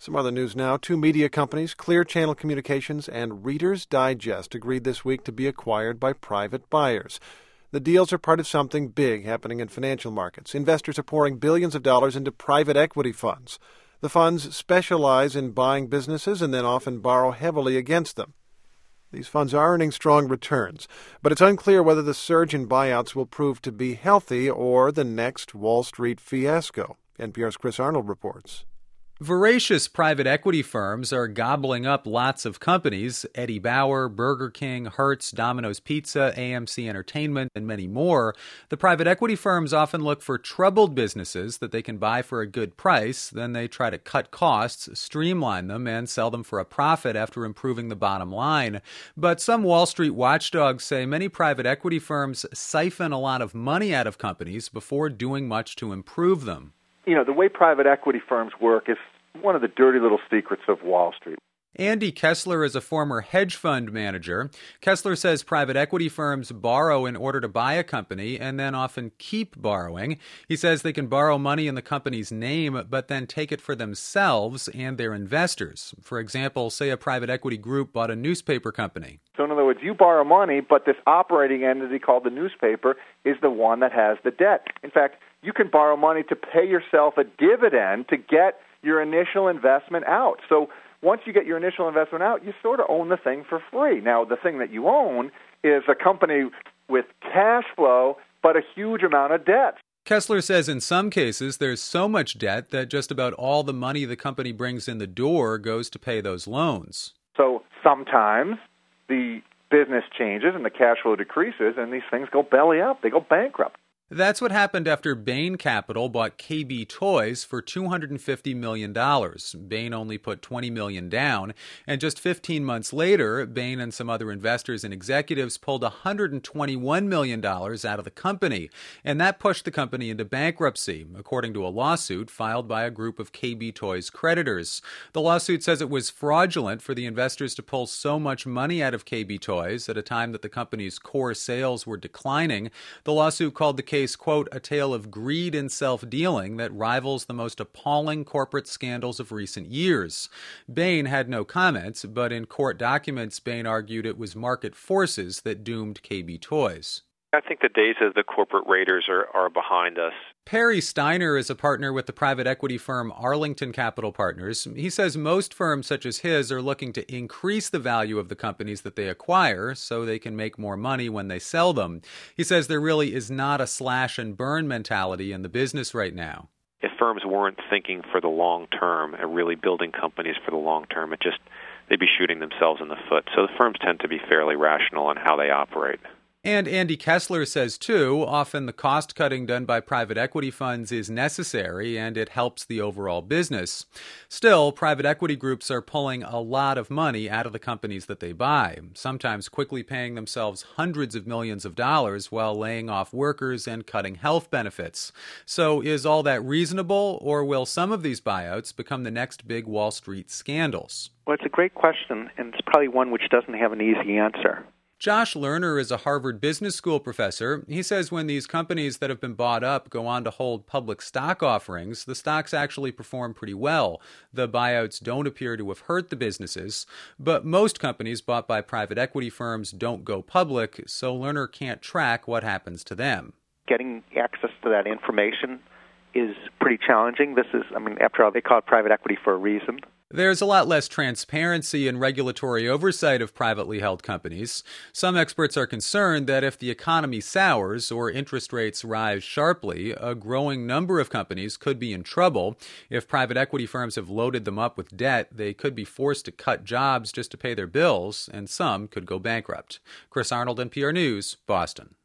Some other news now. Two media companies, Clear Channel Communications and Reader's Digest, agreed this week to be acquired by private buyers. The deals are part of something big happening in financial markets. Investors are pouring billions of dollars into private equity funds. The funds specialize in buying businesses and then often borrow heavily against them. These funds are earning strong returns, but it's unclear whether the surge in buyouts will prove to be healthy or the next Wall Street fiasco. NPR's Chris Arnold reports. Voracious private equity firms are gobbling up lots of companies: Eddie Bauer, Burger King, Hertz, Domino's Pizza, AMC Entertainment, and many more. The private equity firms often look for troubled businesses that they can buy for a good price. Then they try to cut costs, streamline them, and sell them for a profit after improving the bottom line. But some Wall Street watchdogs say many private equity firms siphon a lot of money out of companies before doing much to improve them. You know, the way private equity firms work is one of the dirty little secrets of Wall Street. Andy Kessler is a former hedge fund manager. Kessler says private equity firms borrow in order to buy a company and then often keep borrowing. He says they can borrow money in the company's name, but then take it for themselves and their investors. For example, say a private equity group bought a newspaper company. So in other words, you borrow money, but this operating entity called the newspaper is the one that has the debt. In fact, you can borrow money to pay yourself a dividend to get your initial investment out. So once you get your initial investment out, you sort of own the thing for free. Now, the thing that you own is a company with cash flow, but a huge amount of debt. Kessler says in some cases there's so much debt that just about all the money the company brings in the door goes to pay those loans. So sometimes the business changes and the cash flow decreases, and these things go belly up. They go bankrupt. That's what happened after Bain Capital bought KB Toys for $250 million. Bain only put $20 million down, and just 15 months later, Bain and some other investors and executives pulled $121 million out of the company, and that pushed the company into bankruptcy, according to a lawsuit filed by a group of KB Toys creditors. The lawsuit says it was fraudulent for the investors to pull so much money out of KB Toys at a time that the company's core sales were declining. The lawsuit called the case, quote, a tale of greed and self-dealing that rivals the most appalling corporate scandals of recent years. Bain had no comments, but in court documents, Bain argued it was market forces that doomed KB Toys. I think the days of the corporate raiders are behind us. Perry Steiner is a partner with the private equity firm Arlington Capital Partners. He says most firms such as his are looking to increase the value of the companies that they acquire so they can make more money when they sell them. He says there really is not a slash and burn mentality in the business right now. If firms weren't thinking for the long term and really building companies for the long term, they'd be shooting themselves in the foot. So the firms tend to be fairly rational in how they operate. And Andy Kessler says, too, often the cost-cutting done by private equity funds is necessary and it helps the overall business. Still, private equity groups are pulling a lot of money out of the companies that they buy, sometimes quickly paying themselves hundreds of millions of dollars while laying off workers and cutting health benefits. So is all that reasonable, or will some of these buyouts become the next big Wall Street scandals? Well, it's a great question, and it's probably one which doesn't have an easy answer. Josh Lerner is a Harvard Business School professor. He says when these companies that have been bought up go on to hold public stock offerings, the stocks actually perform pretty well. The buyouts don't appear to have hurt the businesses, but most companies bought by private equity firms don't go public, so Lerner can't track what happens to them. Getting access to that information is pretty challenging. After all, they call it private equity for a reason. There's a lot less transparency and regulatory oversight of privately held companies. Some experts are concerned that if the economy sours or interest rates rise sharply, a growing number of companies could be in trouble. If private equity firms have loaded them up with debt, they could be forced to cut jobs just to pay their bills, and some could go bankrupt. Chris Arnold, NPR News, Boston.